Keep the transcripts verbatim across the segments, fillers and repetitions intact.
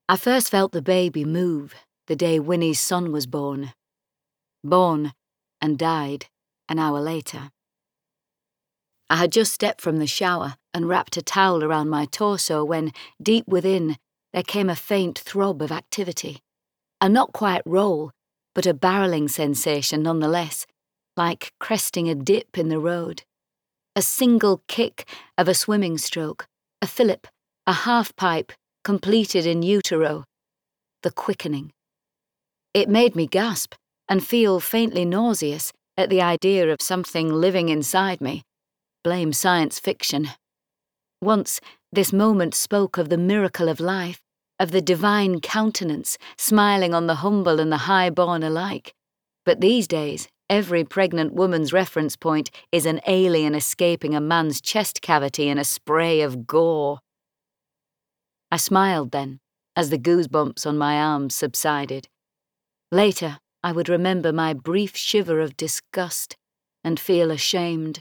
I first felt the baby move the day Winnie's son was born. Born and died an hour later. I had just stepped from the shower and wrapped a towel around my torso when, deep within, there came a faint throb of activity. A not quite roll, but a barreling sensation nonetheless, like cresting a dip in the road. A single kick of a swimming stroke, a fillip, a half-pipe, completed in utero. The quickening. It made me gasp and feel faintly nauseous at the idea of something living inside me. Blame science fiction. Once, this moment spoke of the miracle of life, of the divine countenance smiling on the humble and the high-born alike. But these days, every pregnant woman's reference point is an alien escaping a man's chest cavity in a spray of gore. I smiled then, as the goosebumps on my arms subsided. Later, I would remember my brief shiver of disgust and feel ashamed.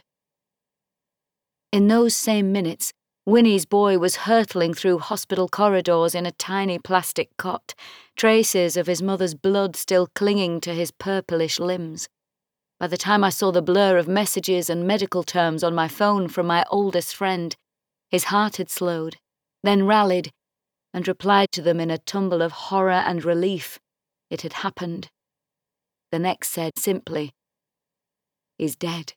In those same minutes, Winnie's boy was hurtling through hospital corridors in a tiny plastic cot, traces of his mother's blood still clinging to his purplish limbs. By the time I saw the blur of messages and medical terms on my phone from my oldest friend, his heart had slowed, then rallied, and replied to them in a tumble of horror and relief. It had happened. The next said simply, "He's dead."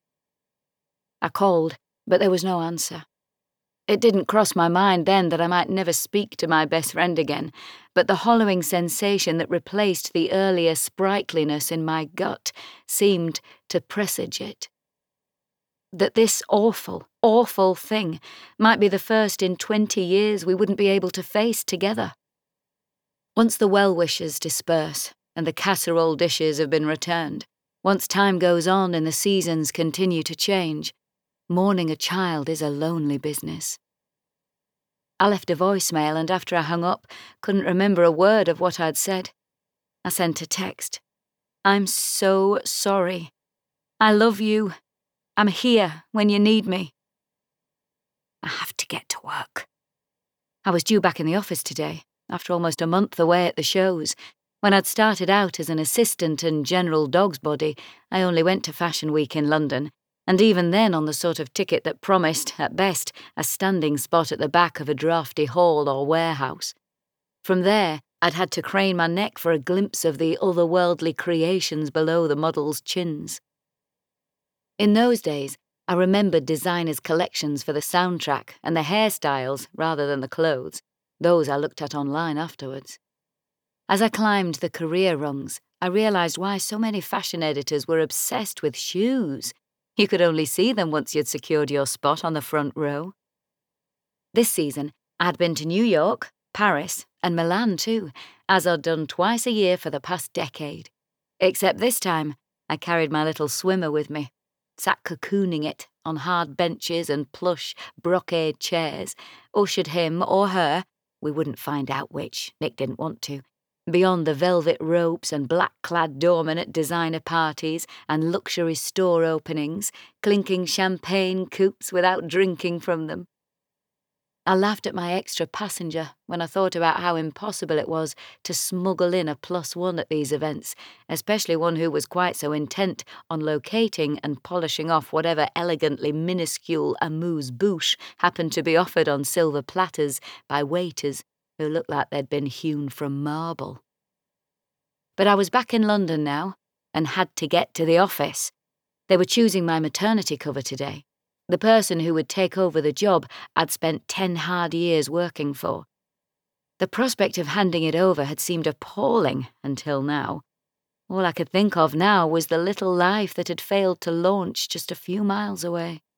I called, but there was no answer. It didn't cross my mind then that I might never speak to my best friend again, but the hollowing sensation that replaced the earlier sprightliness in my gut seemed to presage it. That this awful, awful thing might be the first in twenty years we wouldn't be able to face together. Once the well-wishers disperse and the casserole dishes have been returned, once time goes on and the seasons continue to change, mourning a child is a lonely business. I left a voicemail and after I hung up, couldn't remember a word of what I'd said. I sent a text. "I'm so sorry. I love you. I'm here when you need me. I have to get to work." I was due back in the office today, after almost a month away at the shows. When I'd started out as an assistant and general dog's body, I only went to Fashion Week in London, and even then on the sort of ticket that promised, at best, a standing spot at the back of a drafty hall or warehouse. From there, I'd had to crane my neck for a glimpse of the otherworldly creations below the models' chins. In those days, I remembered designers' collections for the soundtrack and the hairstyles rather than the clothes. Those I looked at online afterwards. As I climbed the career rungs, I realised why so many fashion editors were obsessed with shoes. You could only see them once you'd secured your spot on the front row. This season, I'd been to New York, Paris, and Milan too, as I'd done twice a year for the past decade. Except this time, I carried my little swimmer with me, sat cocooning it on hard benches and plush brocade chairs, ushered him or her, we wouldn't find out which, Nick didn't want to, beyond the velvet ropes and black-clad doormen at designer parties and luxury store openings, clinking champagne coupes without drinking from them. I laughed at my extra passenger when I thought about how impossible it was to smuggle in a plus one at these events, especially one who was quite so intent on locating and polishing off whatever elegantly minuscule amuse-bouche happened to be offered on silver platters by waiters who looked like they'd been hewn from marble. But I was back in London now, and had to get to the office. They were choosing my maternity cover today. The person who would take over the job I'd spent ten hard years working for. The prospect of handing it over had seemed appalling until now. All I could think of now was the little life that had failed to launch just a few miles away.